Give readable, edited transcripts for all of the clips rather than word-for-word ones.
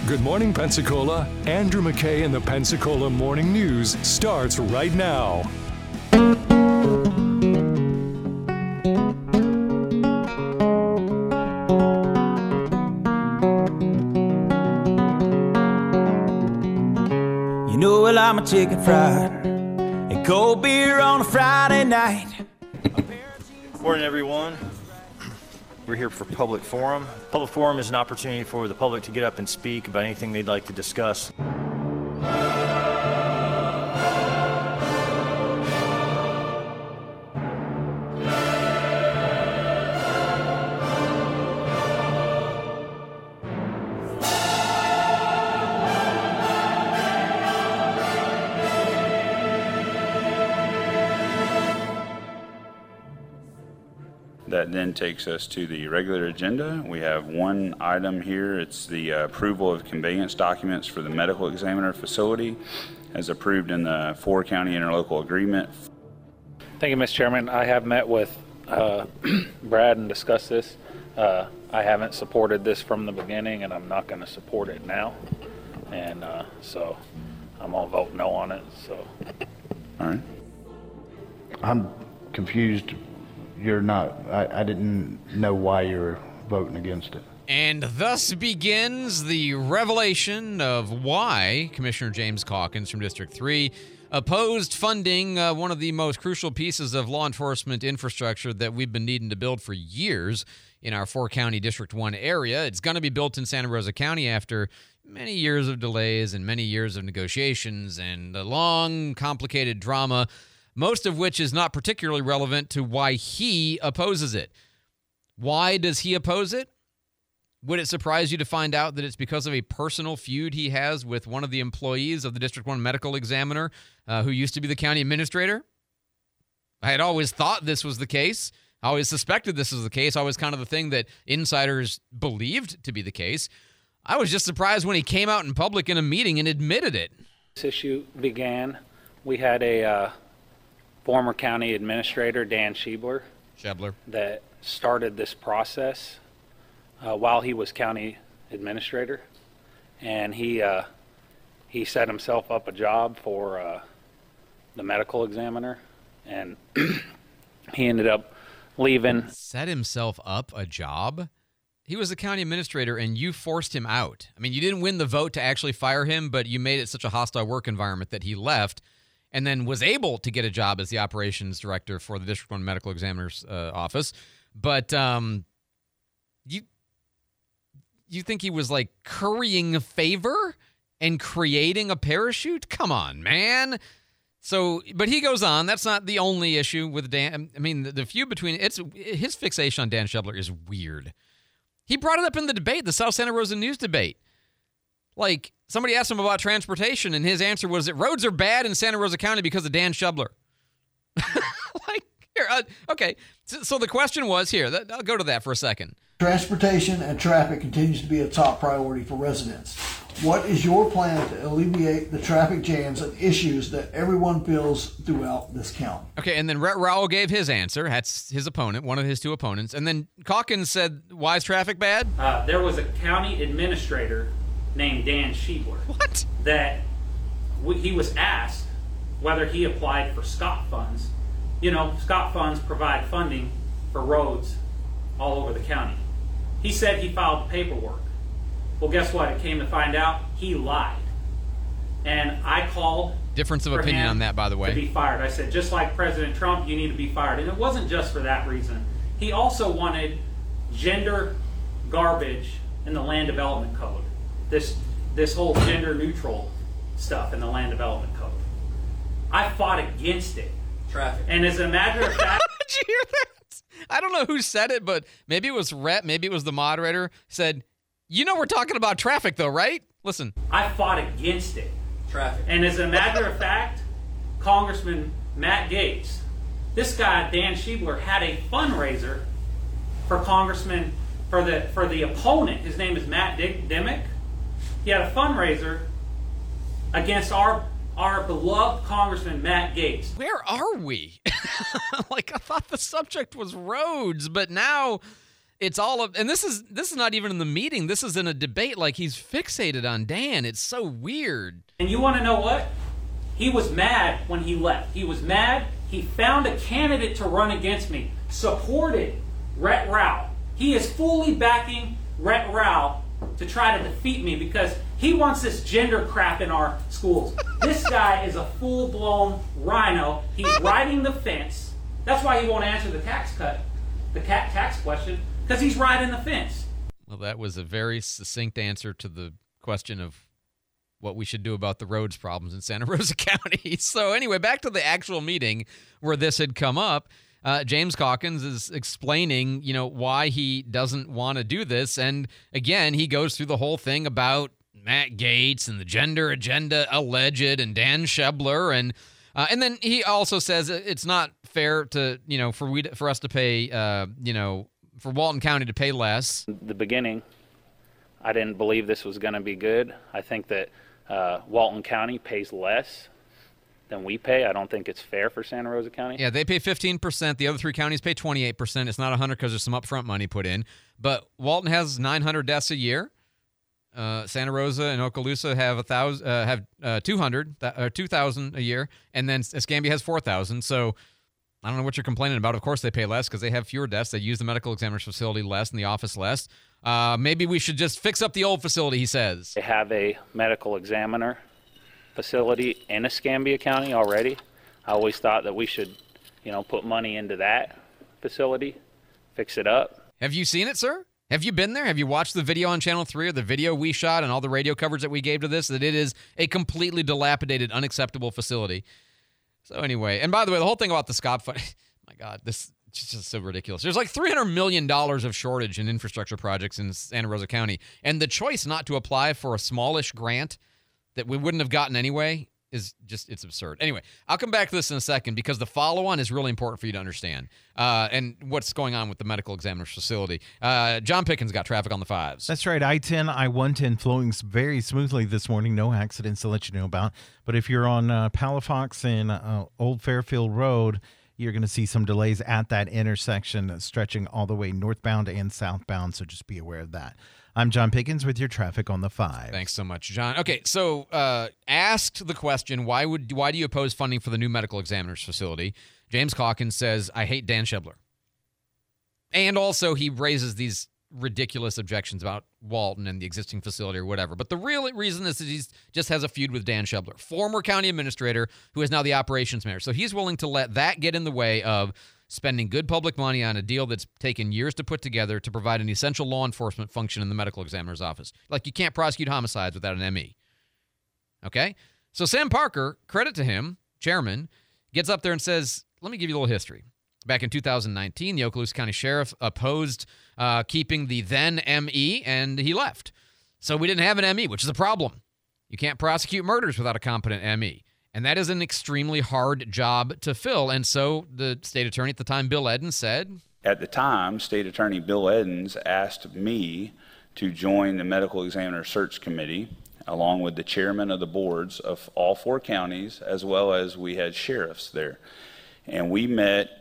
Good morning, Pensacola. Andrew McKay in the Pensacola Morning News starts right now. You know, well, I'm a chicken fried and cold beer on a Friday night. Morning, everyone. We're here for Public Forum. Public Forum is an opportunity for the public to get up and speak about anything they'd like to discuss. That then takes us to the regular agenda. We have one item here. It's the approval of conveyance documents for the medical examiner facility as approved in the four-county interlocal agreement. Thank you, Mr. Chairman. I have met with Brad and discussed this. I haven't supported this from the beginning, and I'm not going to support it now. And so I'm going to vote no on it. So. All right. I'm confused. You're not, I didn't know why you're voting against it. And thus begins the revelation of why Commissioner James Calkins from District 3 opposed funding one of the most crucial pieces of law enforcement infrastructure that we've been needing to build for years in our four-county District 1 area. It's going to be built in Santa Rosa County after many years of delays and many years of negotiations and a long, complicated drama, most of which is not particularly relevant to why he opposes it. Why does he oppose it? Would it surprise you to find out that it's because of a personal feud he has with one of the employees of the District 1 medical examiner who used to be the county administrator? I had always thought this was the case. I always suspected this was the case. Always kind of the thing that insiders believed to be the case. I was just surprised when he came out in public in a meeting and admitted it. This issue began, we had a former county administrator, Dan Schiebler, that started this process while he was county administrator. And he set himself up a job for the medical examiner, and he ended up leaving. Set himself up a job? He was a county administrator, and you forced him out. I mean, you didn't win the vote to actually fire him, but you made it such a hostile work environment that he left and then was able to get a job as the operations director for the District 1 Medical Examiner's office. But you think he was like currying favor and creating a parachute? Come on, man. So, but he goes on. That's not the only issue with Dan. I mean, the feud between his fixation on Dan Schiebler is weird. He brought it up in the debate, the South Santa Rosa News debate. Like, somebody asked him about transportation, and his answer was that roads are bad in Santa Rosa County because of Dan Schiebler. Okay. So the question was here. I'll go to that for a second. Transportation and traffic continues to be a top priority for residents. What is your plan to alleviate the traffic jams and issues that everyone feels throughout this county? Okay, and then Rhett Rowell gave his answer. That's his opponent, one of his two opponents. And then Calkins said, why is traffic bad? There was a county administrator named Dan Schiebler. What? That he was asked whether he applied for SCOT funds. You know, SCOT funds provide funding for roads all over the county. He said he filed paperwork. Well, guess what? It came to find out he lied. And I called difference of opinion on that, by the way. To be fired. I said, just like President Trump, you need to be fired. And it wasn't just for that reason. He also wanted gender garbage in the land development code. This whole gender neutral stuff in the land development code. I fought against it. Traffic. And as a matter of fact, did you hear that? I don't know who said it, but maybe it was Rhett, maybe it was the moderator, said, you know we're talking about traffic though, right? Listen. I fought against it. Traffic. And as a matter of fact, Congressman Matt Gaetz, this guy, Dan Schiebler, had a fundraiser for Congressman, for the opponent. His name is Matt Dimick. He had a fundraiser against our beloved Congressman Matt Gaetz. Where are we? Like, I thought the subject was roads, but now It's all of, and this is not even in the meeting. This is in a debate. Like, he's fixated on Dan. It's so weird. And you want to know what? He was mad when he left. He was mad. He found a candidate to run against me, supported Rhett Rao. He is fully backing Rhett Rao to try to defeat me because he wants this gender crap in our schools. This guy is a full-blown rhino. He's riding the fence. That's why he won't answer the tax question, because he's riding the fence. Well, that was a very succinct answer to the question of what we should do about the roads problems in Santa Rosa County. So anyway, back to the actual meeting where this had come up. James Calkins is explaining, why he doesn't want to do this. And again, he goes through the whole thing about Matt Gaetz and the gender agenda alleged and Dan Schebler. And then he also says it's not fair to, for us to pay, for Walton County to pay less. The beginning, I didn't believe this was going to be good. I think that Walton County pays less than we pay. I don't think it's fair for Santa Rosa County. Yeah, they pay 15%. The other three counties pay 28%. It's not 100 because there's some upfront money put in. But Walton has 900 deaths a year. Santa Rosa and Okaloosa have 2,000 a year, and then Escambia has 4,000. So I don't know what you're complaining about. Of course they pay less because they have fewer deaths. They use the medical examiner's facility less and the office less. Maybe we should just fix up the old facility, he says. They have a medical examiner facility in Escambia County already. I always thought that we should, put money into that facility, fix it up. Have you seen it, sir? Have you been there? Have you watched the video on Channel 3 or the video we shot and all the radio coverage that we gave to this? That it is a completely dilapidated, unacceptable facility. So anyway, and by the way, the whole thing about the SCOP fund, my God, this is just so ridiculous. There's like $300 million of shortage in infrastructure projects in Santa Rosa County, and the choice not to apply for a smallish grant that we wouldn't have gotten anyway is just, it's absurd. Anyway, I'll come back to this in a second because the follow-on is really important for you to understand and what's going on with the medical examiner's facility. John Pickens got traffic on the 5s. That's right. I-10, I-110 flowing very smoothly this morning. No accidents to let you know about. But if you're on Palafox and Old Fairfield Road, you're going to see some delays at that intersection stretching all the way northbound and southbound, so just be aware of that. I'm John Pickens with your traffic on the 5. Thanks so much, John. Okay, so asked the question, why do you oppose funding for the new medical examiner's facility? James Calkins says, I hate Dan Schebler. And also he raises these ridiculous objections about Walton and the existing facility or whatever. But the real reason is that he just has a feud with Dan Schebler, former county administrator who is now the operations mayor. So he's willing to let that get in the way of spending good public money on a deal that's taken years to put together to provide an essential law enforcement function in the medical examiner's office. Like, you can't prosecute homicides without an ME. Okay? So Sam Parker, credit to him, chairman, gets up there and says, let me give you a little history. Back in 2019, the Okaloosa County Sheriff opposed keeping the then ME, and he left. So we didn't have an ME, which is a problem. You can't prosecute murders without a competent ME. And that is an extremely hard job to fill. And so the state attorney at the time, Bill Edens, said... At the time, State Attorney Bill Edens asked me to join the Medical Examiner Search Committee, along with the chairman of the boards of all 4 counties, as well as we had sheriffs there. And we met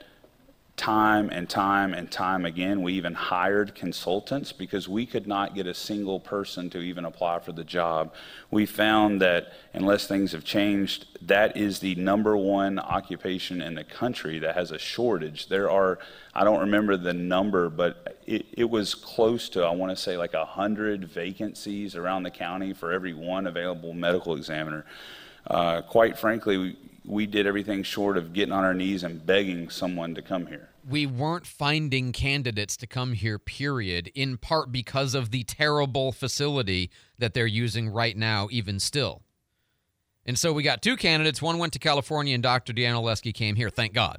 time and time and time again. We even hired consultants because we could not get a single person to even apply for the job. We found that unless things have changed, that is the #1 occupation in the country that has a shortage. There are, I don't remember the number, but it was close to, I want to say, like 100 vacancies around the county for every one available medical examiner. Quite frankly, we did everything short of getting on our knees and begging someone to come here. We weren't finding candidates to come here, period, in part because of the terrible facility that they're using right now, even still. And so we got 2 candidates. One went to California, and Dr. Deanna Oleski came here, thank God.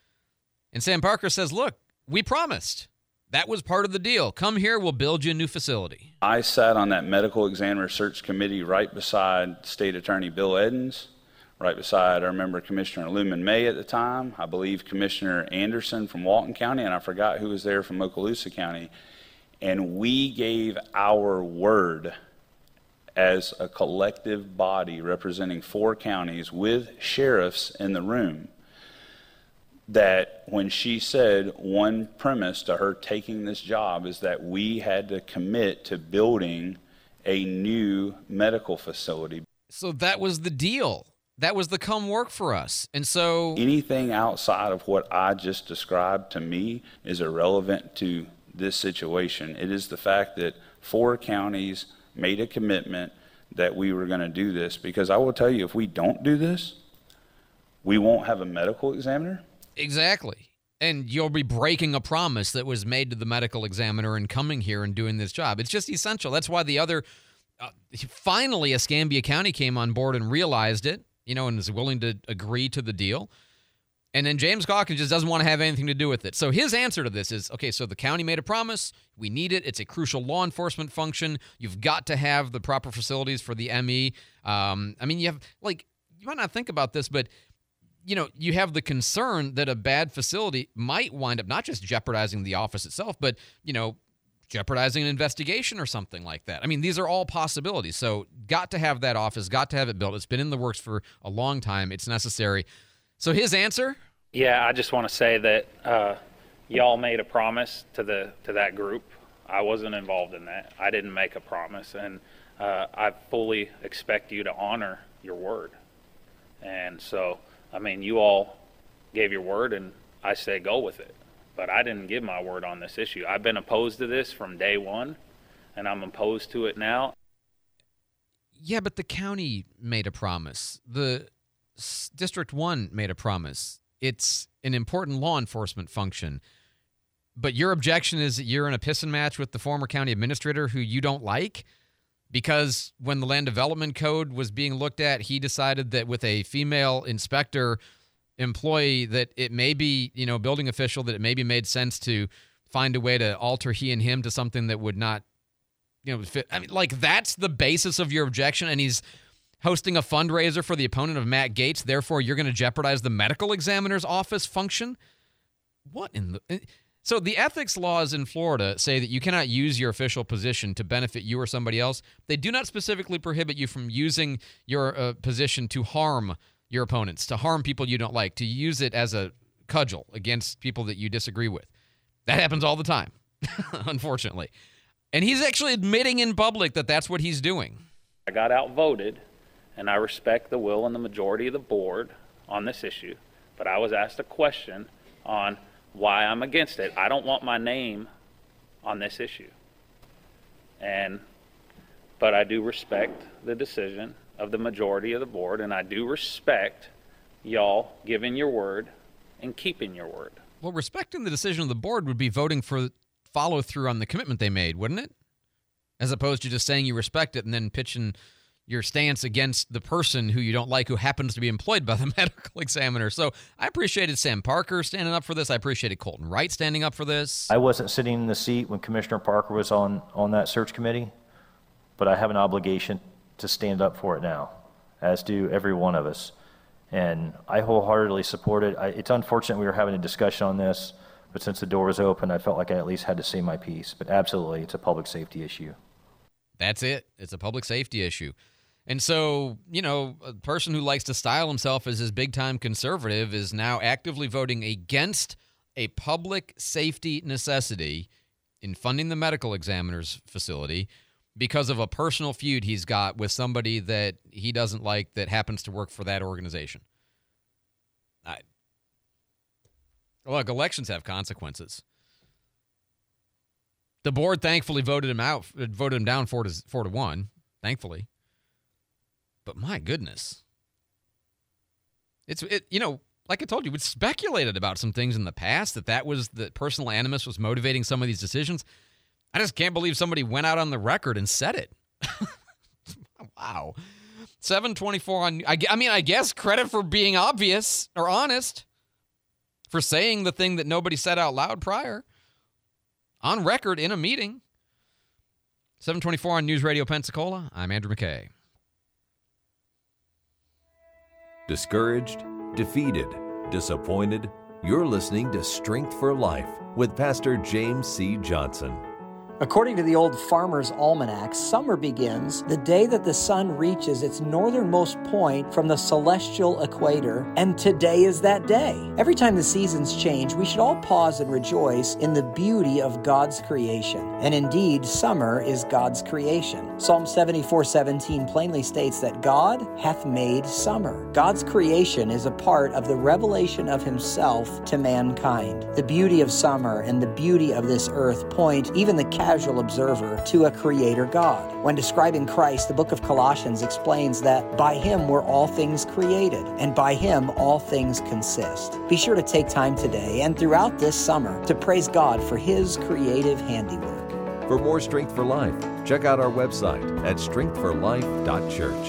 And Sam Parker says, look, we promised. That was part of the deal. Come here, we'll build you a new facility. I sat on that medical examiner search committee right beside State Attorney Bill Edens, right beside, I remember, Commissioner Luman May at the time, I believe Commissioner Anderson from Walton County, and I forgot who was there from Okaloosa County. And we gave our word as a collective body representing 4 counties with sheriffs in the room that when she said one premise to her taking this job is that we had to commit to building a new medical facility. So that was the deal. That was the come work for us. And so anything outside of what I just described to me is irrelevant to this situation. It is the fact that 4 counties made a commitment that we were going to do this, because I will tell you, if we don't do this, we won't have a medical examiner. Exactly. And you'll be breaking a promise that was made to the medical examiner and coming here and doing this job. It's just essential. That's why the other, finally, Escambia County came on board and realized it, and is willing to agree to the deal. And then James Calkins just doesn't want to have anything to do with it. So his answer to this is, okay, so the county made a promise. We need it. It's a crucial law enforcement function. You've got to have the proper facilities for the ME. You have, you might not think about this, but you have the concern that a bad facility might wind up not just jeopardizing the office itself, but, jeopardizing an investigation or something like that. These are all possibilities. So got to have that office, got to have it built. It's been in the works for a long time. It's necessary. So his answer? Yeah, I just want to say that y'all made a promise to that group. I wasn't involved in that. I didn't make a promise, and I fully expect you to honor your word. And so, you all gave your word, and I say go with it. But I didn't give my word on this issue. I've been opposed to this from day one, and I'm opposed to it now. Yeah, but the county made a promise. The District 1 made a promise. It's an important law enforcement function. But your objection is that you're in a pissing match with the former county administrator who you don't like? Because when the land development code was being looked at, he decided that with a female inspector employee that it may be, building official, that it maybe made sense to find a way to alter he and him to something that would not, fit. That's the basis of your objection, and he's hosting a fundraiser for the opponent of Matt Gaetz. Therefore, you're going to jeopardize the medical examiner's office function? What in the... So the ethics laws in Florida say that you cannot use your official position to benefit you or somebody else. They do not specifically prohibit you from using your position to harm your opponents, to harm people you don't like, to use it as a cudgel against people that you disagree with. That happens all the time, unfortunately. And he's actually admitting in public that that's what he's doing. I got outvoted, and I respect the will and the majority of the board on this issue, but I was asked a question on why I'm against it. I don't want my name on this issue. But I do respect the decision of the majority of the board, and I do respect y'all giving your word and keeping your word. Well, respecting the decision of the board would be voting for follow through on the commitment they made, wouldn't it? As opposed to just saying you respect it and then pitching your stance against the person who you don't like, who happens to be employed by the medical examiner. So I appreciated Sam Parker standing up for this. I appreciated Colton Wright standing up for this. I wasn't sitting in the seat when Commissioner Parker was on that search committee, but I have an obligation to stand up for it now, as do every one of us. And I wholeheartedly support it. It's unfortunate we were having a discussion on this, but since the door was open, I felt like I at least had to say my piece. But absolutely, it's a public safety issue. That's it. It's a public safety issue. And so, a person who likes to style himself as his big-time conservative is now actively voting against a public safety necessity in funding the medical examiner's facility because of a personal feud he's got with somebody that he doesn't like that happens to work for that organization. Look, elections have consequences. The board thankfully voted him down 4-1, thankfully. But my goodness. Like I told you, we'd speculated about some things in the past that personal animus was motivating some of these decisions. I just can't believe somebody went out on the record and said it. Wow. 724 on, I guess credit for being obvious or honest, for saying the thing that nobody said out loud prior, on record in a meeting. 724 on News Radio Pensacola. I'm Andrew McKay. Discouraged, defeated, disappointed? You're listening to Strength for Life with Pastor James C. Johnson. According to the old Farmer's Almanac, summer begins the day that the sun reaches its northernmost point from the celestial equator, and today is that day. Every time the seasons change, we should all pause and rejoice in the beauty of God's creation. And indeed, summer is God's creation. Psalm 74:17 plainly states that God hath made summer. God's creation is a part of the revelation of himself to mankind. The beauty of summer and the beauty of this earth point even the casual observer to a creator God. When describing Christ, the book of Colossians explains that by him were all things created, and by him all things consist. Be sure to take time today and throughout this summer to praise God for his creative handiwork. For more Strength for Life, check out our website at strengthforlife.church.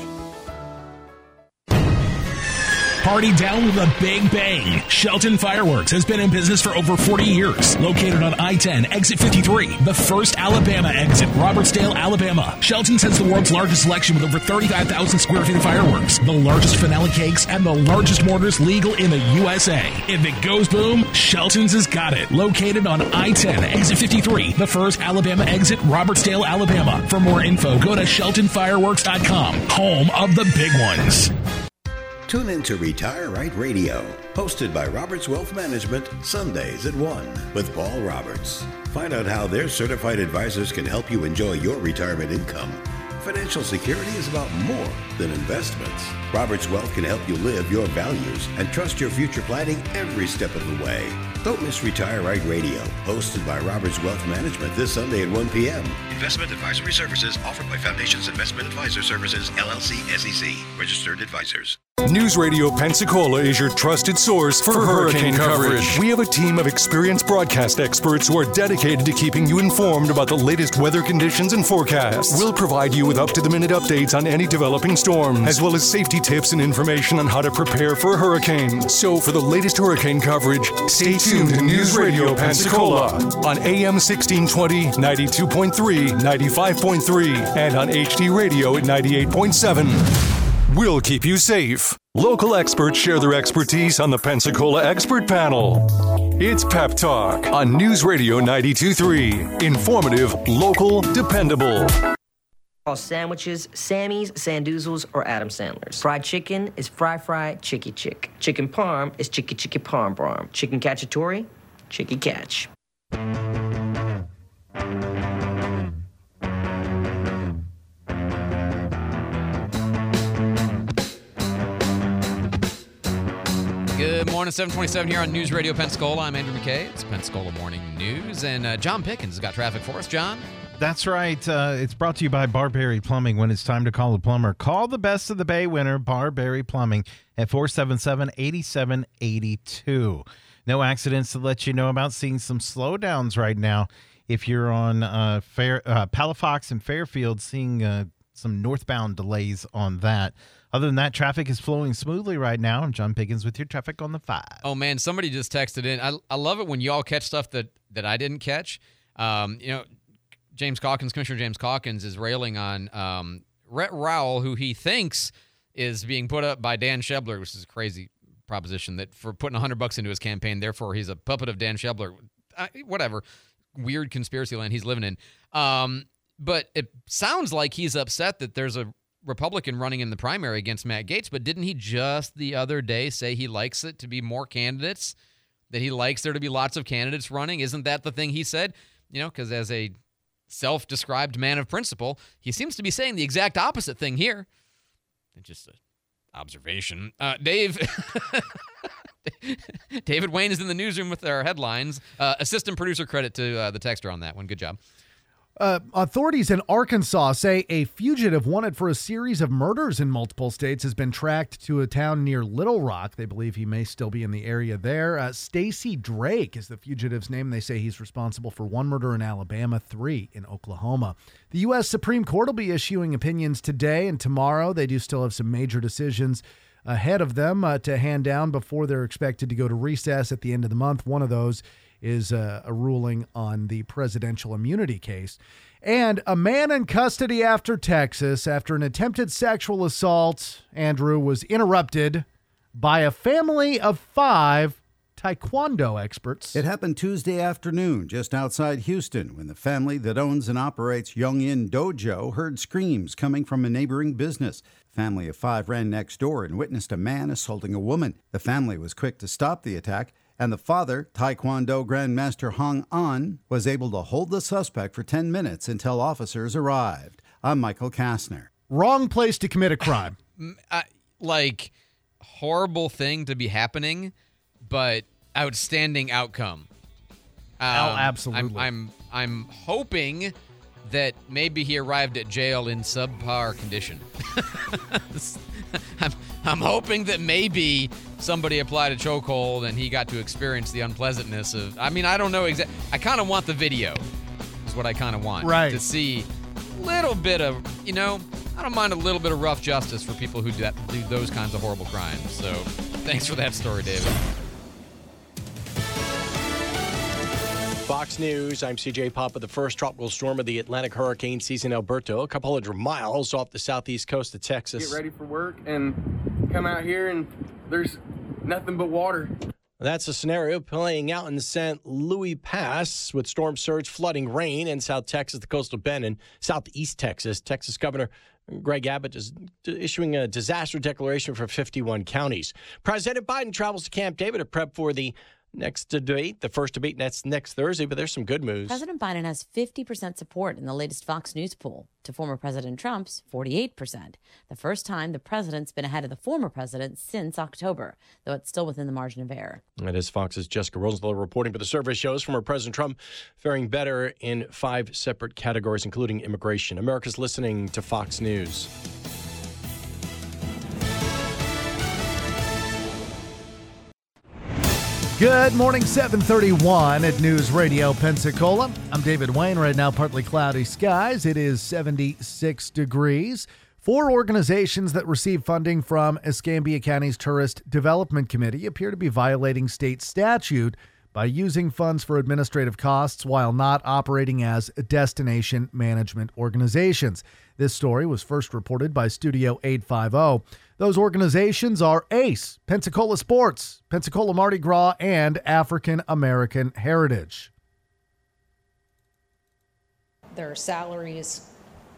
Party down with a big bang. Shelton Fireworks has been in business for over 40 years. Located on I-10, exit 53, the first Alabama exit, Robertsdale, Alabama. Shelton's has the world's largest selection with over 35,000 square feet of fireworks, the largest finale cakes, and the largest mortars legal in the USA. If it goes boom, Shelton's has got it. Located on I-10, exit 53, the first Alabama exit, Robertsdale, Alabama. For more info, go to sheltonfireworks.com, home of the big ones. Tune in to Retire Right Radio, hosted by Roberts Wealth Management, Sundays at 1 with Paul Roberts. Find out how their certified advisors can help you enjoy your retirement income. Financial security is about more than investments. Roberts Wealth can help you live your values and trust your future planning every step of the way. Don't miss Retire Right Radio, hosted by Roberts Wealth Management this Sunday at 1 p.m. Investment advisory services offered by Foundations Investment Advisor Services, LLC, SEC, registered advisors. News Radio Pensacola is your trusted source for hurricane coverage. We have a team of experienced broadcast experts who are dedicated to keeping you informed about the latest weather conditions and forecasts. We'll provide you with up-to-the-minute updates on any developing storms, as well as safety tips and information on how to prepare for a hurricane. So for the latest hurricane coverage, stay tuned to News Radio Pensacola on AM 1620, 92.3, 95.3, and on HD Radio at 98.7. We'll keep you safe. Local experts share their expertise on the Pensacola Expert Panel. It's Pep Talk on News Radio 92.3. Informative, local, dependable. Sandwiches, Sammy's, Sandoozles, or Adam Sandler's. Fried chicken is fry, chicky chick. Chicken parm is chicky parm. Chicken cacciatore, chicky catch. Good morning, 727 here on News Radio Pensacola. I'm Andrew McKay. It's Pensacola Morning News, and John Pickens has got traffic for us. John? That's right. It's brought to you by Barberry Plumbing. When it's time to call a plumber, call the Best of the Bay winner, Barberry Plumbing, at 477-8782. No accidents to let you know about. Seeing some slowdowns right now. If you're on Palafox and Fairfield, seeing some northbound delays on that. Other than that, traffic is flowing smoothly right now. I'm John Pickens with your traffic on the 5. Oh, man, somebody just texted in. I love it when y'all catch stuff that I didn't catch. Commissioner James Calkins is railing on Rhett Rowell, who he thinks is being put up by Dan Shebler, which is a crazy proposition, that for putting $100 into his campaign, therefore he's a puppet of Dan Shebler. Whatever. Weird conspiracy land he's living in. But it sounds like he's upset that there's a Republican running in the primary against Matt Gaetz, but didn't he just the other day say he likes it to be more candidates, that he likes there to be lots of candidates running? Isn't that the thing he said? Because as a self-described man of principle, he seems to be saying the exact opposite thing here. It's just an observation. David Wayne is in the newsroom with our headlines. Assistant producer credit to the texter on that one. Good job. Authorities in Arkansas say a fugitive wanted for a series of murders in multiple states has been tracked to a town near Little Rock. They believe he may still be in the area there. Stacy Drake is the fugitive's name. They say he's responsible for 1 murder in Alabama, 3 in Oklahoma. The U.S. Supreme Court will be issuing opinions today and tomorrow. They do still have some major decisions ahead of them to hand down before they're expected to go to recess at the end of the month. One of those is a ruling on the presidential immunity case. And a man in custody after Texas, after an attempted sexual assault, Andrew, was interrupted by a family of 5 Taekwondo experts. It happened Tuesday afternoon just outside Houston when the family that owns and operates Yongin Dojo heard screams coming from a neighboring business. A family of 5 ran next door and witnessed a man assaulting a woman. The family was quick to stop the attack, and the father, Taekwondo Grandmaster Hong An, was able to hold the suspect for 10 minutes until officers arrived. I'm Michael Kastner. Wrong place to commit a crime. Horrible thing to be happening, but outstanding outcome. Absolutely. I'm hoping that maybe he arrived at jail in subpar condition. I'm hoping that maybe somebody applied a chokehold and he got to experience the unpleasantness of. I mean, I don't know exactly. I kind of want the video. Is what I kind of want. Right. To see a little bit of, I don't mind a little bit of rough justice for people who do those kinds of horrible crimes. So, thanks for that story, David. Fox News, I'm CJ Papa. The first tropical storm of the Atlantic hurricane season, Alberto, a couple hundred miles off the southeast coast of Texas. Get ready for work and come out here and there's nothing but water. That's a scenario playing out in the St. Louis Pass with storm surge, flooding, rain in South Texas, the coastal bend, and southeast Texas. Texas Governor Greg Abbott is issuing a disaster declaration for 51 counties. President Biden travels to Camp David to prep for the next debate, the first debate next Thursday, but there's some good news. President Biden has 50% support in the latest Fox News poll to former President Trump's 48%. The first time the president's been ahead of the former president since October, though it's still within the margin of error. That is Fox's Jessica Rosenthal reporting, but the survey shows former President Trump faring better in 5 separate categories, including immigration. America's listening to Fox News. Good morning, 7:31 at News Radio Pensacola. I'm David Wayne. Right now, partly cloudy skies. It is 76 degrees. 4 organizations that receive funding from Escambia County's Tourist Development Committee appear to be violating state statute by using funds for administrative costs while not operating as destination management organizations. This story was first reported by Studio 850. Those organizations are ACE, Pensacola Sports, Pensacola Mardi Gras, and African American Heritage. There are salaries,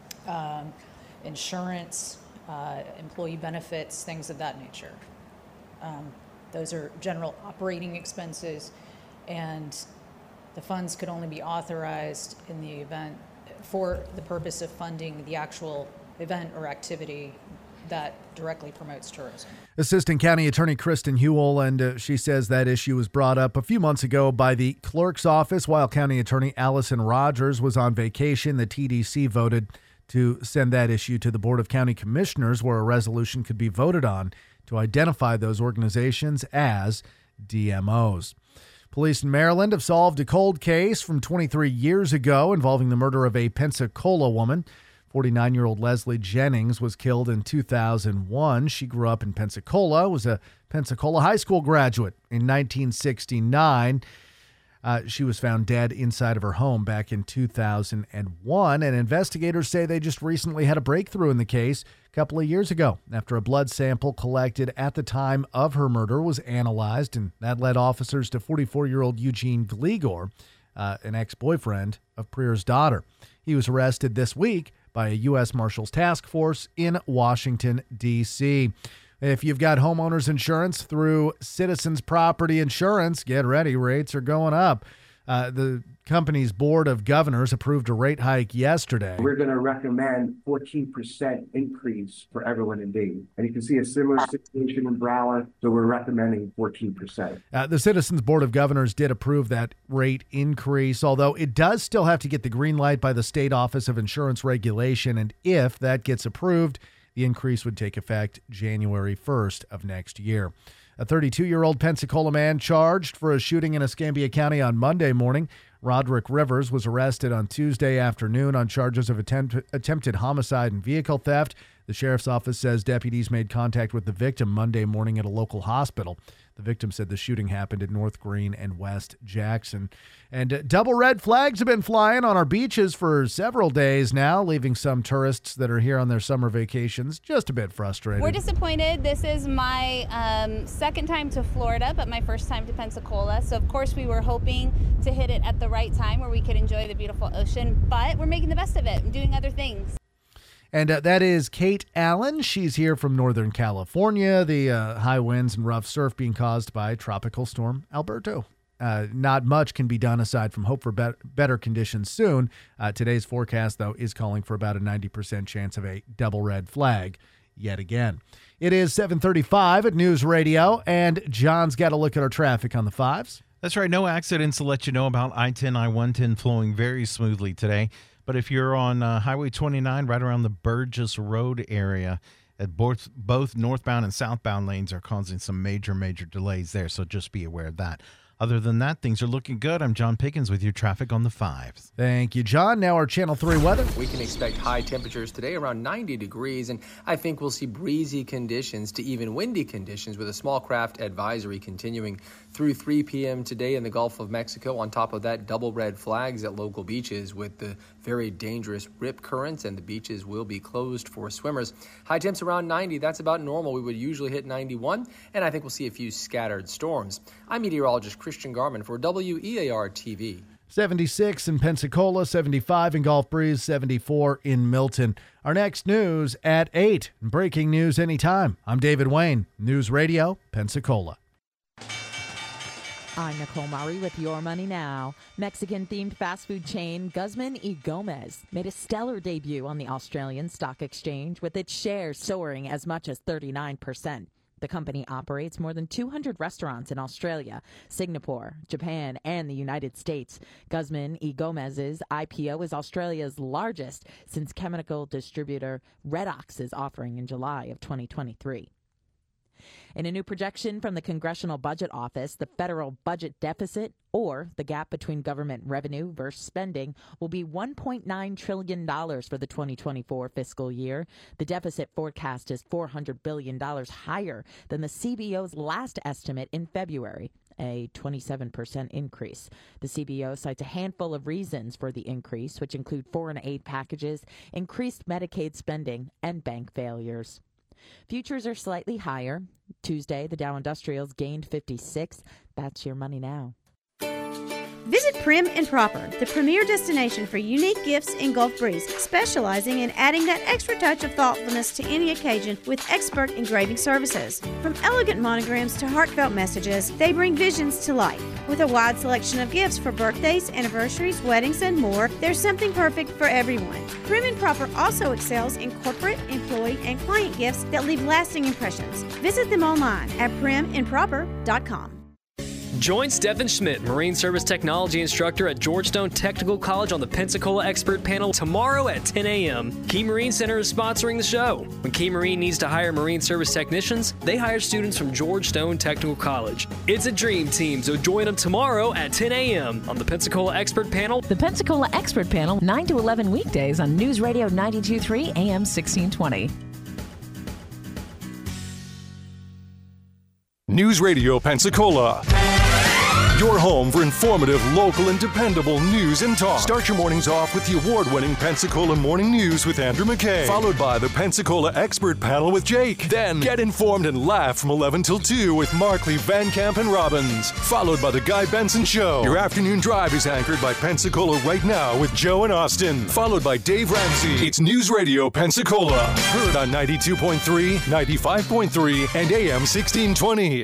insurance, employee benefits, things of that nature. Those are general operating expenses, and the funds could only be authorized in the event for the purpose of funding the actual event or activity that directly promotes tourism. Assistant County Attorney Kristen Hewell, and she says that issue was brought up a few months ago by the clerk's office while County Attorney Allison Rogers was on vacation. The TDC voted to send that issue to the Board of County Commissioners, where a resolution could be voted on to identify those organizations as DMOs. Police in Maryland have solved a cold case from 23 years ago involving the murder of a Pensacola woman. 49-year-old Leslie Jennings was killed in 2001. She grew up in Pensacola, was a Pensacola high school graduate in 1969. She was found dead inside of her home back in 2001, and investigators say they just recently had a breakthrough in the case a couple of years ago after a blood sample collected at the time of her murder was analyzed, and that led officers to 44-year-old Eugene Gligor, an ex-boyfriend of Preer's daughter. He was arrested this week by a U.S. Marshals task force in Washington, D.C. If you've got homeowners insurance through Citizens Property Insurance, get ready. Rates are going up. The company's board of governors approved a rate hike yesterday. We're going to recommend 14% increase for everyone in Dayton. And you can see a similar situation in Broward, so we're recommending 14%. The Citizens Board of Governors did approve that rate increase, although it does still have to get the green light by the State Office of Insurance Regulation. And if that gets approved, the increase would take effect January 1st of next year. A 32-year-old Pensacola man charged for a shooting in Escambia County on Monday morning. Roderick Rivers was arrested on Tuesday afternoon on charges of attempted homicide and vehicle theft. The sheriff's office says deputies made contact with the victim Monday morning at a local hospital. The victim said the shooting happened in North Green and West Jackson. And double red flags have been flying on our beaches for several days now, leaving some tourists that are here on their summer vacations just a bit frustrated. We're disappointed. This is my second time to Florida, but my first time to Pensacola. So, of course, we were hoping to hit it at the right time where we could enjoy the beautiful ocean, but we're making the best of it and doing other things. And that is Kate Allen. She's here from Northern California. The high winds and rough surf being caused by Tropical Storm Alberto. Not much can be done aside from hope for better conditions soon. Today's forecast, though, is calling for about a 90% chance of a double red flag yet again. It is 7:35 at News Radio, and John's got a look at our traffic on the 5s. That's right. No accidents to let you know about. I-10, I-110 flowing very smoothly today. But if you're on Highway 29, right around the Burgess Road area, at both northbound and southbound lanes are causing some major delays there, so just be aware of that. Other than that, things are looking good. I'm John Pickens with your traffic on the 5s. Thank you, John. Now our Channel 3 weather. We can expect high temperatures today around 90 degrees, and I think we'll see breezy conditions to even windy conditions with a small craft advisory continuing through 3 p.m. today in the Gulf of Mexico. On top of that, double red flags at local beaches with the very dangerous rip currents, and the beaches will be closed for swimmers. High temps around 90. That's about normal. We would usually hit 91, and I think we'll see a few scattered storms. I'm meteorologist Christian Garman for WEAR-TV. 76 in Pensacola, 75 in Gulf Breeze, 74 in Milton. Our next news at 8. Breaking news anytime. I'm David Wayne, News Radio, Pensacola. I'm Nicole Murray with Your Money Now. Mexican-themed fast food chain Guzman y Gomez made a stellar debut on the Australian Stock Exchange, with its shares soaring as much as 39%. The company operates more than 200 restaurants in Australia, Singapore, Japan, and the United States. Guzman y Gomez's IPO is Australia's largest since chemical distributor Redox's offering in July of 2023. In a new projection from the Congressional Budget Office, the federal budget deficit, or the gap between government revenue versus spending, will be $1.9 trillion for the 2024 fiscal year. The deficit forecast is $400 billion higher than the CBO's last estimate in February, a 27% increase. The CBO cites a handful of reasons for the increase, which include foreign aid packages, increased Medicaid spending, and bank failures. Futures are slightly higher. Tuesday, the Dow Industrials gained 56. That's Your Money Now. Visit Prim and Proper, the premier destination for unique gifts in Gulf Breeze, specializing in adding that extra touch of thoughtfulness to any occasion with expert engraving services. From elegant monograms to heartfelt messages, they bring visions to life. With a wide selection of gifts for birthdays, anniversaries, weddings, and more, there's something perfect for everyone. Prim and Proper also excels in corporate, employee, and client gifts that leave lasting impressions. Visit them online at primandproper.com. Join Stephen Schmidt, Marine Service Technology Instructor at Georgetown Technical College, on the Pensacola Expert Panel tomorrow at 10 a.m. Key Marine Center is sponsoring the show. When Key Marine needs to hire Marine Service technicians, they hire students from Georgetown Technical College. It's a dream team, so join them tomorrow at 10 a.m. on the Pensacola Expert Panel. The Pensacola Expert Panel, 9 to 11 weekdays on News Radio 92.3 AM 1620. News Radio Pensacola. Your home for informative, local, and dependable news and talk. Start your mornings off with the award-winning Pensacola Morning News with Andrew McKay, followed by the Pensacola Expert Panel with Jake. Then get informed and laugh from 11 till 2 with Markley, Van Camp, and Robbins, followed by the Guy Benson Show. Your afternoon drive is anchored by Pensacola Right Now with Joe and Austin, followed by Dave Ramsey. It's News Radio Pensacola, heard on 92.3, 95.3, and AM 1620.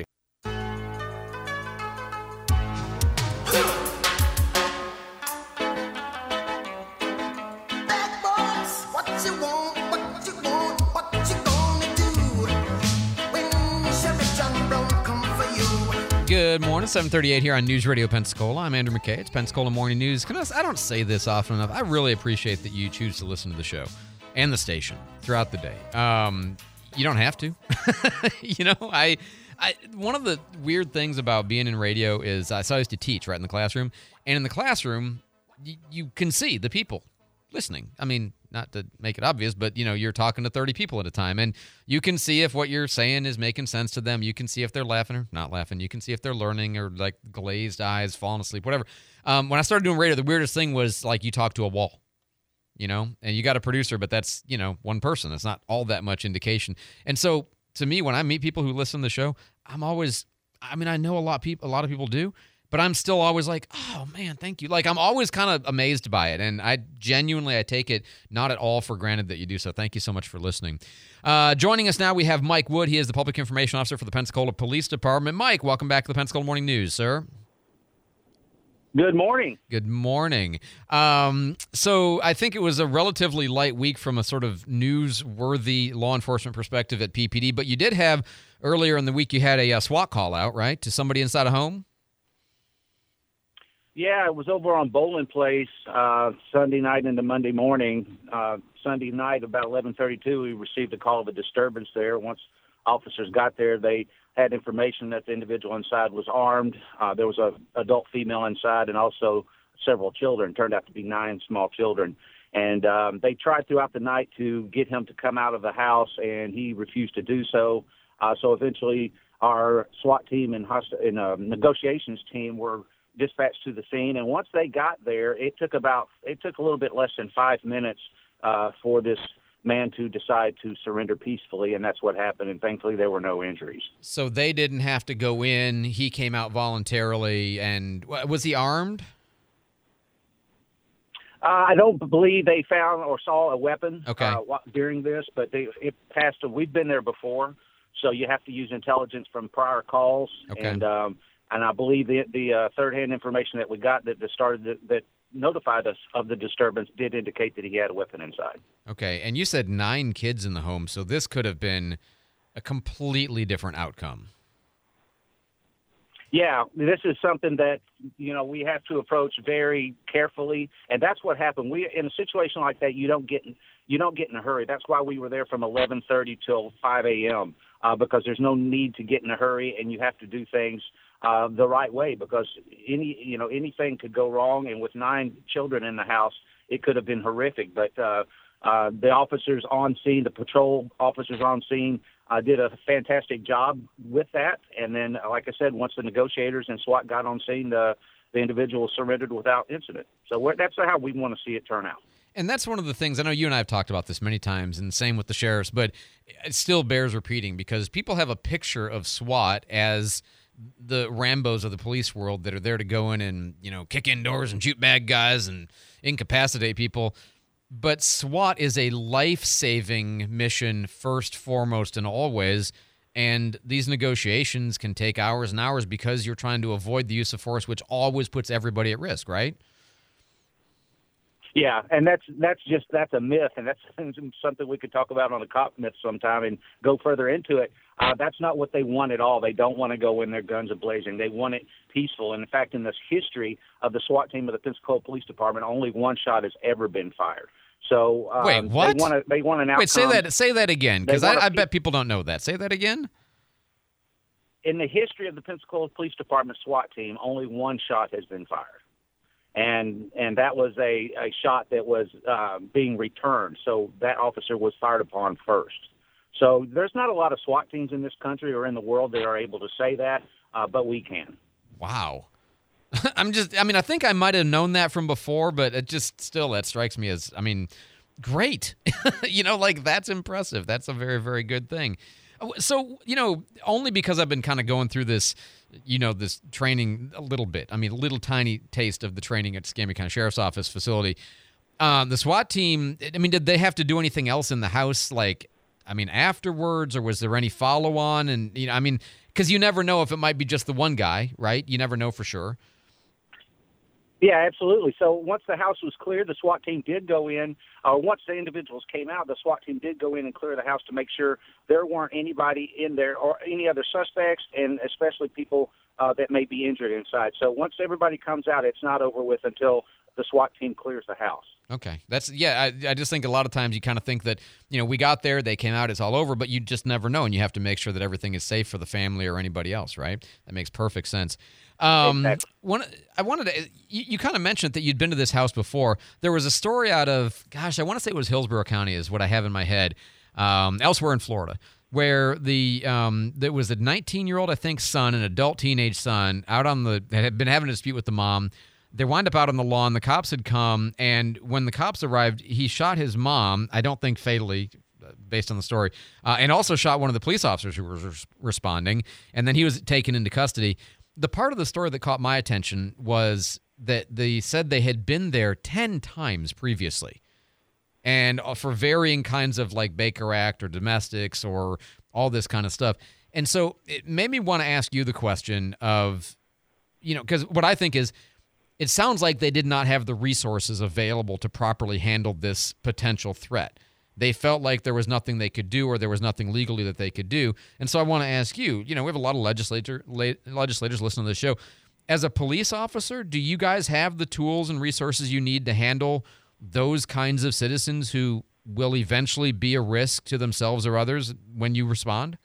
Good morning, 7:38 here on News Radio Pensacola. I'm Andrew McKay. It's Pensacola Morning News. I don't say this often enough. I really appreciate that you choose to listen to the show and the station throughout the day. You don't have to. I one of the weird things about being in radio is I used to teach right in the classroom, and in the classroom, you can see the people listening. I mean, not to make it obvious, but, you're talking to 30 people at a time, and you can see if what you're saying is making sense to them. You can see if they're laughing or not laughing. You can see if they're learning or, like, glazed eyes, falling asleep, whatever. When I started doing radio, the weirdest thing was, like, you talk to a wall, and you got a producer, but that's, one person. It's not all that much indication. And so, to me, when I meet people who listen to the show, I know a lot of people do, but I'm still always like, oh, man, thank you. Like, I'm always kind of amazed by it, and I take it not at all for granted that you do so. Thank you so much for listening. Joining us now, we have Mike Wood. He is the Public Information Officer for the Pensacola Police Department. Mike, welcome back to the Pensacola Morning News, sir. Good morning. Good morning. So I think it was a relatively light week from a sort of newsworthy law enforcement perspective at PPD, but you did have, earlier in the week, you had a SWAT call out, right, to somebody inside a home? Yeah, it was over on Bowling Place Sunday night into Monday morning. Sunday night, about 11:32, we received a call of a disturbance there. Once officers got there, they had information that the individual inside was armed. There was an adult female inside and also several children. Turned out to be 9 small children. And they tried throughout the night to get him to come out of the house, and he refused to do so. So eventually our SWAT team and negotiations team were dispatched to the scene, and once they got there, it took a little bit less than 5 minutes for this man to decide to surrender peacefully, and that's what happened, and thankfully there were no injuries. So they didn't have to go in, he came out voluntarily, and was he armed? I don't believe they found or saw a weapon during this, but it passed. We've been there before, so you have to use intelligence from prior calls, and I believe the third-hand information that we got that notified us of the disturbance did indicate that he had a weapon inside. Okay, and you said 9 kids in the home, so this could have been a completely different outcome. Yeah, this is something that, we have to approach very carefully, and that's what happened. In a situation like that, you don't get in a hurry. That's why we were there from 11:30 till 5 a.m., because there's no need to get in a hurry, and you have to do things the right way, because anything could go wrong, and with 9 children in the house, it could have been horrific. But the officers on scene, the patrol officers on scene, did a fantastic job with that. And then, like I said, once the negotiators and SWAT got on scene, the individual surrendered without incident. So that's how we want to see it turn out. And that's one of the things, I know you and I have talked about this many times, and same with the sheriffs, but it still bears repeating, because people have a picture of SWAT as the Rambos of the police world that are there to go in and, kick in doors and shoot bad guys and incapacitate people. But SWAT is a life-saving mission first, foremost, and always. And these negotiations can take hours and hours because you're trying to avoid the use of force, which always puts everybody at risk, right? Yeah, and that's a myth, and that's something we could talk about on the cop myth sometime and go further into it. That's not what they want at all. They don't want to go in there guns a-blazing. They want it peaceful. And in fact, in this history of the SWAT team of the Pensacola Police Department, only 1 shot has ever been fired. So wait, what? They want an outcome. Wait, say that again, because I bet people don't know that. Say that again. In the history of the Pensacola Police Department SWAT team, only 1 shot has been fired. And that was a shot that was being returned. So that officer was fired upon first. So there's not a lot of SWAT teams in this country or in the world that are able to say that, but we can. Wow. I think I might have known that from before, but it just still, that strikes me as, great. That's impressive. That's a very, very good thing. So, only because I've been kind of going through this, this training a little bit. A little tiny taste of the training at Escambia County Sheriff's Office facility. The SWAT team, did they have to do anything else in the house, afterwards, or was there any follow-on? And, because you never know if it might be just the one guy, right? You never know for sure. Yeah, absolutely. So once the house was cleared, the SWAT team did go in. Once the individuals came out, the SWAT team did go in and clear the house to make sure there weren't anybody in there or any other suspects, and especially people that may be injured inside. So once everybody comes out, it's not over with until the SWAT team clears the house. Okay. I just think a lot of times you kind of think that, we got there, they came out, it's all over, but you just never know, and you have to make sure that everything is safe for the family or anybody else, right? That makes perfect sense. Exactly. I wanted to, you kind of mentioned that you'd been to this house before. There was a story out of, I want to say it was Hillsborough County is what I have in my head, elsewhere in Florida, where there was a 19-year-old, I think, son, an adult teenage son, that had been having a dispute with the mom. They wind up out on the lawn. The cops had come, and when the cops arrived, he shot his mom, I don't think fatally, based on the story, and also shot one of the police officers who was responding, and then he was taken into custody. The part of the story that caught my attention was that they said they had been there 10 times previously, and for varying kinds of like Baker Act or domestics or all this kind of stuff. And so it made me want to ask you the question of, because what I think is, it sounds like they did not have the resources available to properly handle this potential threat. They felt like there was nothing they could do or there was nothing legally that they could do. And so I want to ask you, we have a lot of legislators listening to the show. As a police officer, do you guys have the tools and resources you need to handle those kinds of citizens who will eventually be a risk to themselves or others when you respond?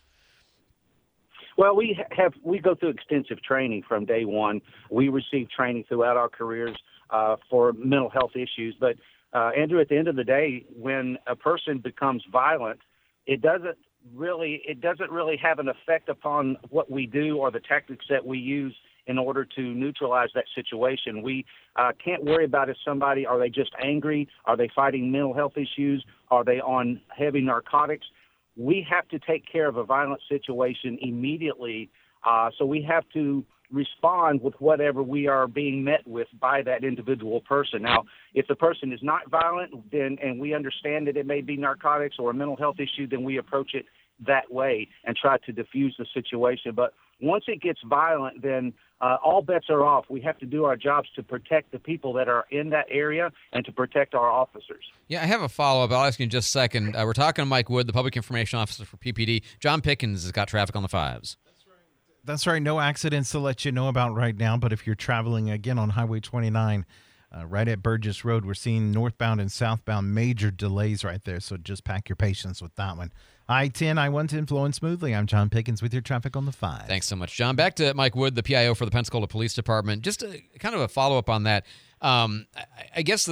Well, we go through extensive training from day one. We receive training throughout our careers for mental health issues. But Andrew, at the end of the day, when a person becomes violent, it doesn't really have an effect upon what we do or the tactics that we use in order to neutralize that situation. We can't worry about are they just angry? Are they fighting mental health issues? Are they on heavy narcotics? We have to take care of a violent situation immediately. So we have to respond with whatever we are being met with by that individual person. Now, if the person is not violent, and we understand that it may be narcotics or a mental health issue, then we approach it that way and try to diffuse the situation. But once it gets violent, then all bets are off. We have to do our jobs to protect the people that are in that area and to protect our officers. Yeah, I have a follow-up. I'll ask you in just a second. We're talking to Mike Wood, the Public Information Officer for PPD. John Pickens has got traffic on the 5s. That's right. No accidents to let you know about right now, but if you're traveling again on Highway 29, right at Burgess Road, we're seeing northbound and southbound major delays right there, so just pack your patience with that one. I-10, I-110 flowing smoothly. I'm John Pickens with your traffic on the 5. Thanks so much, John. Back to Mike Wood, the PIO for the Pensacola Police Department. Just kind of a follow-up on that. I guess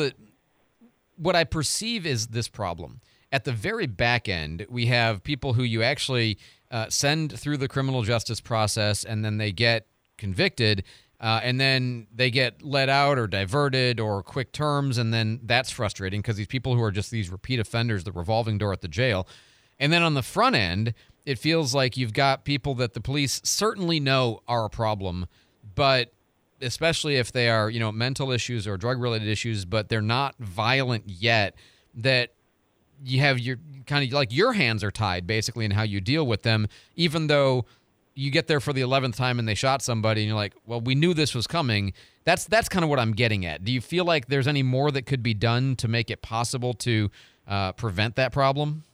what I perceive is this problem. At the very back end, we have people who you actually send through the criminal justice process, and then they get convicted, and then they get let out or diverted or quick terms, and then that's frustrating because these people who are just these repeat offenders, the revolving door at the jail. And then on the front end, it feels like you've got people that the police certainly know are a problem, but especially if they are, mental issues or drug-related issues, but they're not violent yet, that you have your kind of like your hands are tied basically in how you deal with them, even though you get there for the 11th time and they shot somebody and you're like, well, we knew this was coming. That's kind of what I'm getting at. Do you feel like there's any more that could be done to make it possible to prevent that problem?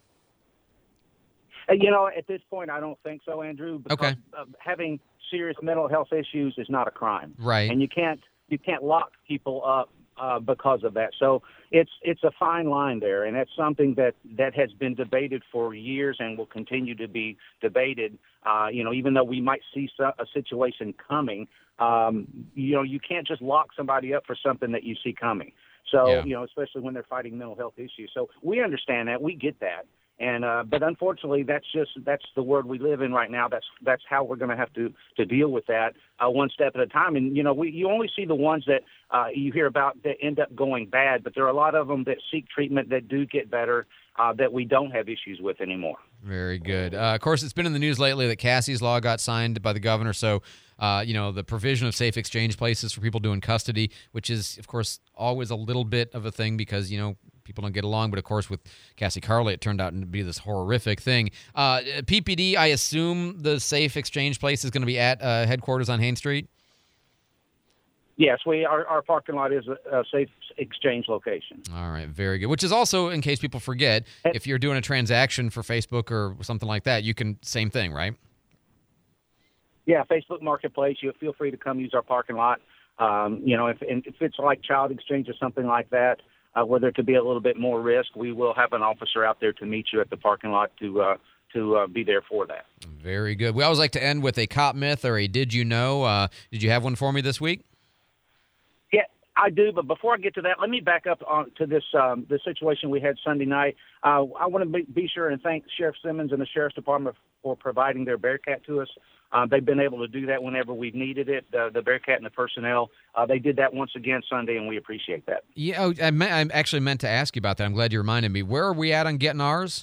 At this point, I don't think so, Andrew, because having serious mental health issues is not a crime. Right. And you can't lock people up because of that. So it's a fine line there, and that's something that has been debated for years and will continue to be debated. Even though we might see a situation coming, you can't just lock somebody up for something that you see coming. So, especially when they're fighting mental health issues. So we understand that. We get that. And but unfortunately, that's the world we live in right now. That's how we're going to have to deal with that one step at a time. And you only see the ones that you hear about that end up going bad, but there are a lot of them that seek treatment that do get better that we don't have issues with anymore. Very good. Of course, it's been in the news lately that Cassie's Law got signed by the governor. So, the provision of safe exchange places for people doing custody, which is, of course, always a little bit of a thing because, people don't get along. But, of course, with Cassie Carley, it turned out to be this horrific thing. PPD, I assume the safe exchange place is going to be at headquarters on Haines Street? Yes, our parking lot is a safe exchange location. All right, very good. Which is also, in case people forget, if you're doing a transaction for Facebook or something like that, you can, same thing, right? Yeah, Facebook Marketplace. You feel free to come use our parking lot. If it's like child exchange or something like that, where there could be a little bit more risk, we will have an officer out there to meet you at the parking lot to be there for that. Very good. We always like to end with a cop myth or a did you know. Did you have one for me this week? Yeah, I do. But before I get to that, let me back up to this situation we had Sunday night. I want to be sure and thank Sheriff Simmons and the Sheriff's Department for providing their Bearcat to us. They've been able to do that whenever we've needed it, the Bearcat and the personnel. They did that once again Sunday, and we appreciate that. Yeah, I actually meant to ask you about that. I'm glad you reminded me. Where are we at on getting ours?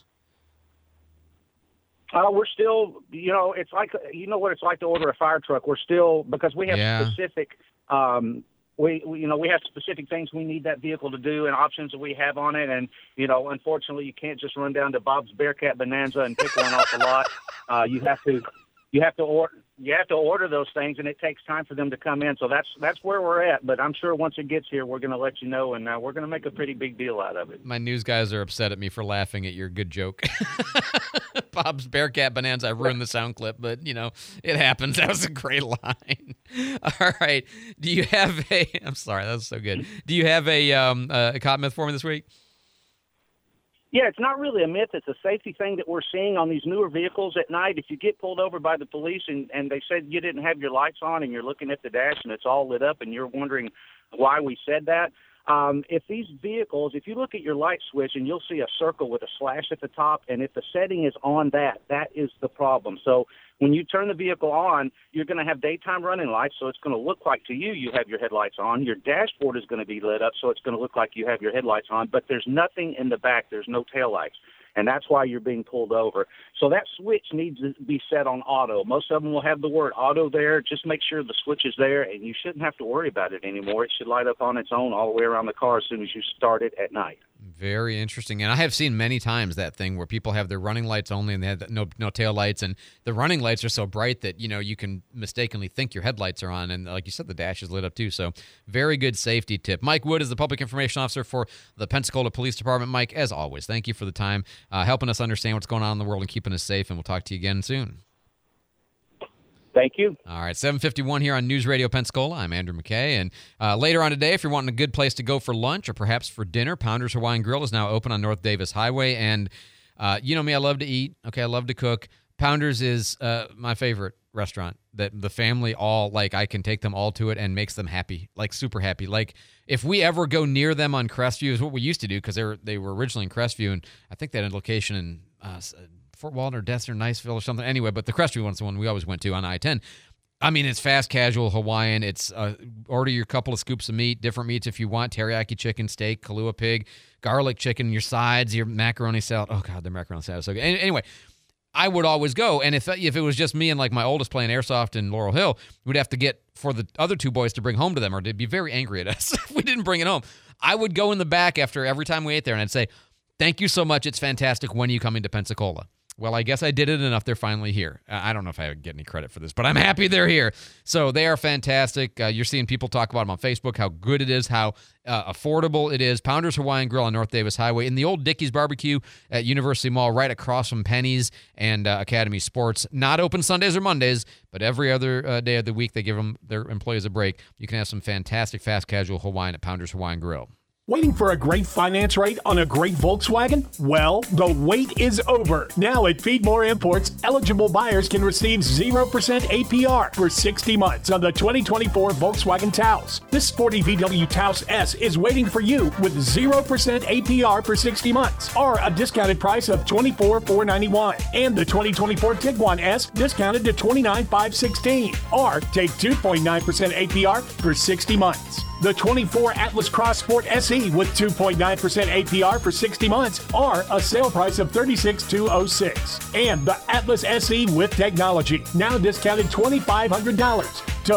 We're still, it's like, what it's like to order a fire truck. We're still, because we have specific, we have specific things we need that vehicle to do and options that we have on it. And, unfortunately, you can't just run down to Bob's Bearcat Bonanza and pick one off the lot. You have to order those things, and it takes time for them to come in. So that's where we're at. But I'm sure once it gets here, we're going to let you know, and we're going to make a pretty big deal out of it. My news guys are upset at me for laughing at your good joke. Bob's Bearcat Bonanza. I ruined the sound clip, but, it happens. That was a great line. All right. Do you have I'm sorry, that was so good. Do you have a cop myth for me this week? Yeah, it's not really a myth. It's a safety thing that we're seeing on these newer vehicles at night. If you get pulled over by the police and they said you didn't have your lights on and you're looking at the dash and it's all lit up and you're wondering why we said that, if these vehicles, if you look at your light switch and you'll see a circle with a slash at the top, and if the setting is on that is the problem. So when you turn the vehicle on, you're going to have daytime running lights, so it's going to look like to you have your headlights on. Your dashboard is going to be lit up, so it's going to look like you have your headlights on, but there's nothing in the back. There's no taillights, and that's why you're being pulled over. So that switch needs to be set on auto. Most of them will have the word auto there. Just make sure the switch is there, and you shouldn't have to worry about it anymore. It should light up on its own all the way around the car as soon as you start it at night. Very interesting. And I have seen many times that thing where people have their running lights only and they have no tail lights, and the running lights are so bright that, you can mistakenly think your headlights are on. And like you said, the dash is lit up too. So very good safety tip. Mike Wood is the Public Information Officer for the Pensacola Police Department. Mike, as always, thank you for the time, helping us understand what's going on in the world and keeping us safe. And we'll talk to you again soon. Thank you. All right, 7:51 here on News Radio Pensacola. I'm Andrew McKay. And later on today, if you're wanting a good place to go for lunch or perhaps for dinner, Pounders Hawaiian Grill is now open on North Davis Highway. And you know me, I love to eat. Okay, I love to cook. Pounders is my favorite restaurant that the family all like. I can take them all to it and makes them happy, like super happy. Like if we ever go near them on Crestview, is what we used to do because they were originally in Crestview, and I think they had a location in Fort Walton or Destler, Niceville or something. Anyway, but the Crestview one's the one we always went to on I-10. I mean, it's fast casual Hawaiian. It's order your couple of scoops of meat, different meats if you want, teriyaki chicken, steak, Kahlua pig, garlic chicken, your sides, your macaroni salad. Oh, God, the macaroni salad is so good. Anyway, I would always go, and if it was just me and like my oldest playing airsoft in Laurel Hill, we'd have to get for the other two boys to bring home to them, or they'd be very angry at us if we didn't bring it home. I would go in the back after every time we ate there, and I'd say, "Thank you so much. It's fantastic. When are you coming to Pensacola?" Well, I guess I did it enough. They're finally here. I don't know if I would get any credit for this, but I'm happy they're here. So they are fantastic. You're seeing people talk about them on Facebook, how good it is, how affordable it is. Pounders Hawaiian Grill on North Davis Highway in the old Dickey's Barbecue at University Mall, right across from Penny's and Academy Sports. Not open Sundays or Mondays, but every other day of the week they give them their employees a break. You can have some fantastic fast casual Hawaiian at Pounders Hawaiian Grill. Waiting for a great finance rate on a great Volkswagen? Well, the wait is over. Now at Feedmore Imports, eligible buyers can receive 0% APR for 60 months on the 2024 Volkswagen Taos. This sporty VW Taos S is waiting for you with 0% APR for 60 months, or a discounted price of $24,491. And the 2024 Tiguan S discounted to $29,516, or take 2.9% APR for 60 months. The 24 Atlas Cross Sport SE with 2.9% APR for 60 months, or a sale price of $36,206. And the Atlas SE with technology, now discounted $2,500 to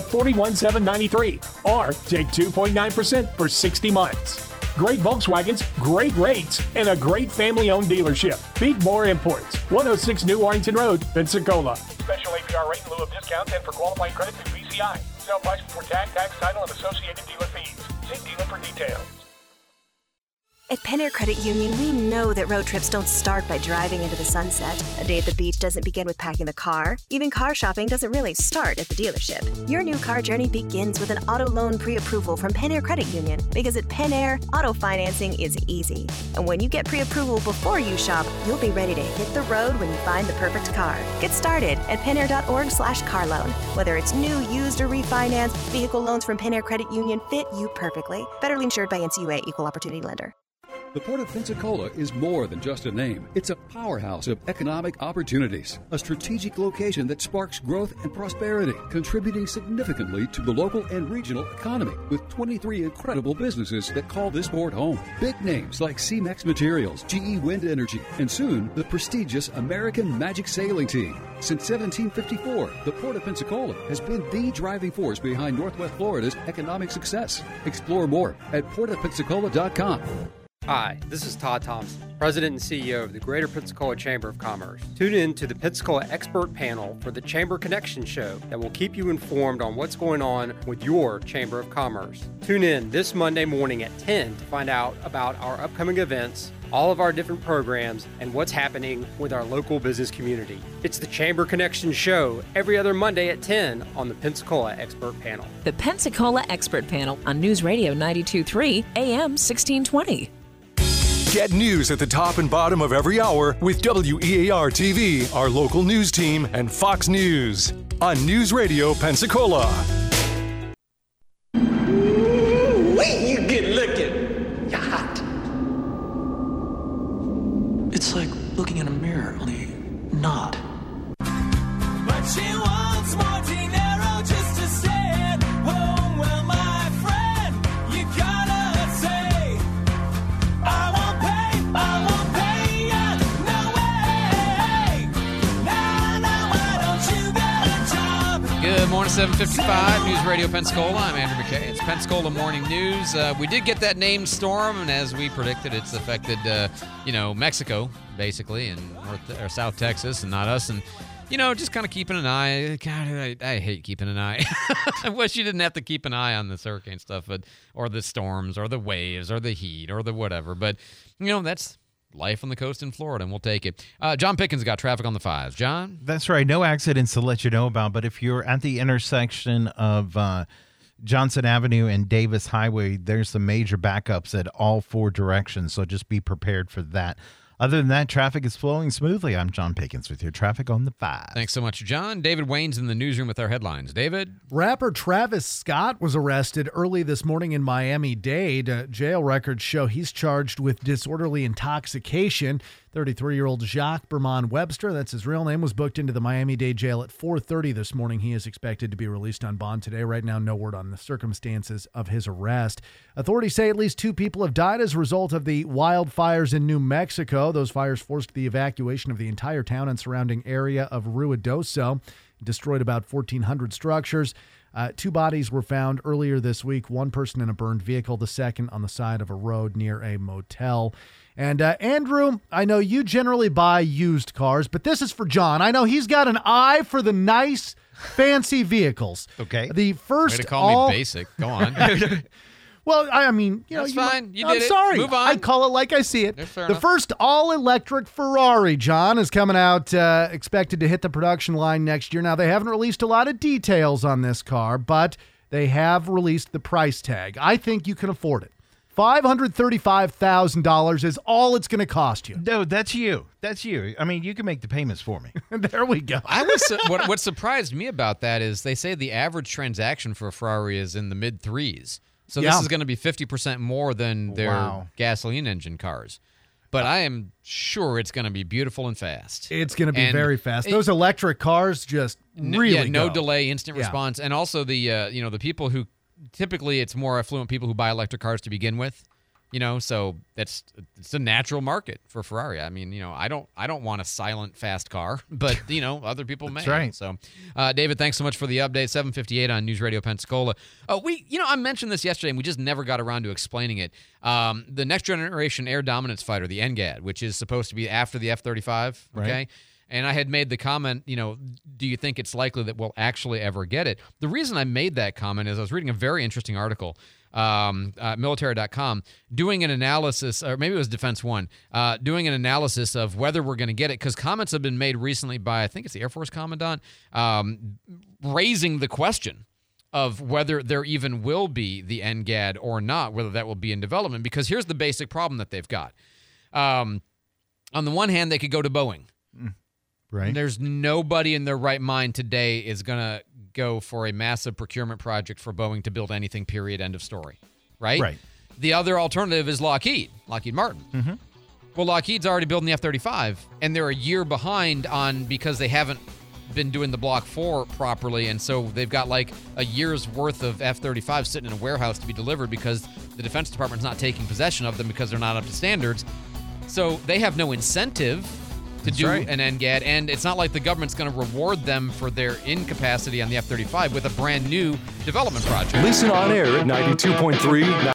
$41,793, or take 2.9% for 60 months. Great Volkswagens, great rates, and a great family-owned dealership. Feedmore Imports, 106 New Warrington Road, Pensacola. Special APR rate in lieu of discounts and for qualifying credit through VCI. Sale price before tax, title, and associated dealer fees. See dealer for details. At Penair Credit Union, we know that road trips don't start by driving into the sunset. A day at the beach doesn't begin with packing the car. Even car shopping doesn't really start at the dealership. Your new car journey begins with an auto loan pre-approval from Penair Credit Union, because at Penair, auto financing is easy. And when you get pre-approval before you shop, you'll be ready to hit the road when you find the perfect car. Get started at penair.org/car loan. Whether it's new, used, or refinanced, vehicle loans from Penair Credit Union fit you perfectly. Federally insured by NCUA, Equal Opportunity Lender. The Port of Pensacola is more than just a name. It's a powerhouse of economic opportunities, a strategic location that sparks growth and prosperity, contributing significantly to the local and regional economy, with 23 incredible businesses that call this port home. Big names like CMEX Materials, GE Wind Energy, and soon the prestigious American Magic Sailing Team. Since 1754, the Port of Pensacola has been the driving force behind Northwest Florida's economic success. Explore more at portofpensacola.com. Hi, this is Todd Thompson, President and CEO of the Greater Pensacola Chamber of Commerce. Tune in to the Pensacola Expert Panel for the Chamber Connection Show that will keep you informed on what's going on with your Chamber of Commerce. Tune in this Monday morning at 10 to find out about our upcoming events, all of our different programs, and what's happening with our local business community. It's the Chamber Connection Show every other Monday at 10 on the Pensacola Expert Panel. The Pensacola Expert Panel on News Radio 92.3 AM 1620. Get news at the top and bottom of every hour with WEAR TV, our local news team, and Fox News on News Radio Pensacola. Wait, you get looking. You're hot. It's like looking in a mirror, only not. But she wants more dinero just to stay at home. Well, my friend, you gotta say, I won't pay ya, no way. Now, why don't you get a job? Good morning, 7:55, News Radio Pensacola. I'm Andrew McKay. It's Pensacola Morning News. We did get that named storm, and as we predicted, it's affected, Mexico, basically, and North or South Texas, and not us. And, just kind of keeping an eye. God, I hate keeping an eye. I wish you didn't have to keep an eye on this hurricane stuff, or the storms, or the waves, or the heat, or the whatever. But, that's life on the coast in Florida, and we'll take it. John Pickens got traffic on the 5s. John? That's right. No accidents to let you know about, but if you're at the intersection of Johnson Avenue and Davis Highway, there's some major backups at all four directions, so just be prepared for that. Other than that, traffic is flowing smoothly. I'm John Pickens with your traffic on the 5. Thanks so much, John. David Wayne's in the newsroom with our headlines. David? Rapper Travis Scott was arrested early this morning in Miami-Dade. Jail records show he's charged with disorderly intoxication. 33-year-old Jacques Bermond Webster, that's his real name, was booked into the Miami-Dade jail at 4:30 this morning. He is expected to be released on bond today. Right now, no word on the circumstances of his arrest. Authorities say at least 2 people have died as a result of the wildfires in New Mexico. Those fires forced the evacuation of the entire town and surrounding area of Ruidoso, destroyed about 1,400 structures. 2 bodies were found earlier this week, one person in a burned vehicle, the second on the side of a road near a motel. And Andrew, I know you generally buy used cars, but this is for John. I know he's got an eye for the nice, fancy vehicles. Okay. The first Way to call me basic. Go on. Well, I mean, that's fine. You I'm did it. sorry. Move on. I call it like I see it. Fair The enough. first all-electric Ferrari, John, is coming out, expected to hit the production line next year. Now, they haven't released a lot of details on this car, but they have released the price tag. I think you can afford it. $535,000 is all it's going to cost you. No, that's you. That's you. I mean, you can make the payments for me. There we go. What surprised me about that is they say the average transaction for a Ferrari is in the mid-3s. So this is going to be 50% more than their gasoline engine cars. But I am sure it's going to be beautiful and fast. It's going to be very fast. Those electric cars just really no go. delay, instant Yeah. response. And also the the people who typically it's more affluent people who buy electric cars to begin with. So it's a natural market for Ferrari. I mean, I don't want a silent fast car, but other people may. That's right. So, David, thanks so much for the update. 7:58 on News Radio Pensacola. I mentioned this yesterday, and we just never got around to explaining it. The next generation air dominance fighter, the NGAD, which is supposed to be after the F-35. Okay. Right. And I had made the comment, do you think it's likely that we'll actually ever get it? The reason I made that comment is I was reading a very interesting article military.com, doing an analysis, or maybe it was Defense One, doing an analysis of whether we're going to get it, because comments have been made recently by, I think it's the Air Force Commandant, raising the question of whether there even will be the NGAD or not, whether that will be in development, because here's the basic problem that they've got. On the one hand, they could go to Boeing. Right. There's nobody in their right mind today is going to go for a massive procurement project for Boeing to build anything, period, end of story. Right? Right. The other alternative is Lockheed Martin. Mm-hmm. Well, Lockheed's already building the F-35, and they're a year behind because they haven't been doing the Block 4 properly, and so they've got like a year's worth of F-35 sitting in a warehouse to be delivered because the Defense Department's not taking possession of them because they're not up to standards. So they have no incentive to do an NGAD, and it's not like the government's going to reward them for their incapacity on the F-35 with a brand new development project. Listen on air at 92.3.